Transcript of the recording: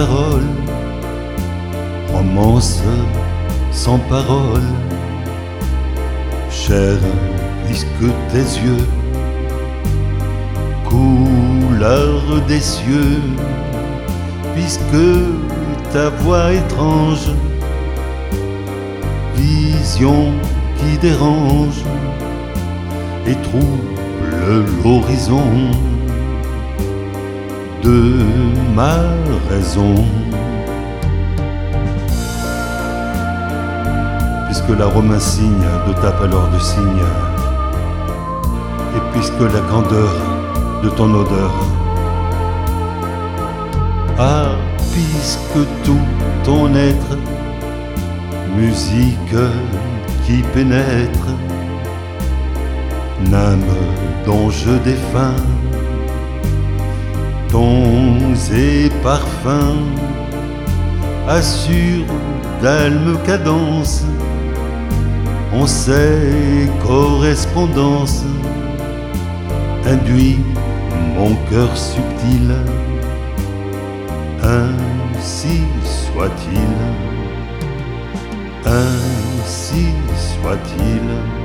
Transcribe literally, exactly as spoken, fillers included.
parole, romance sans parole, chère, puisque tes yeux, couleur des cieux, puisque ta voix étrange, vision qui dérange et trouble l'horizon de ma raison. Puisque l'arôme insigne de ta pâleur de cygne, et puisque la candeur de ton odeur, ah, puisque tout ton être, musique qui pénètre, nymphe dont je défuns, tons et parfums, assure d'alme cadence, on sait correspondance, induit mon cœur subtil, ainsi soit-il, ainsi soit-il.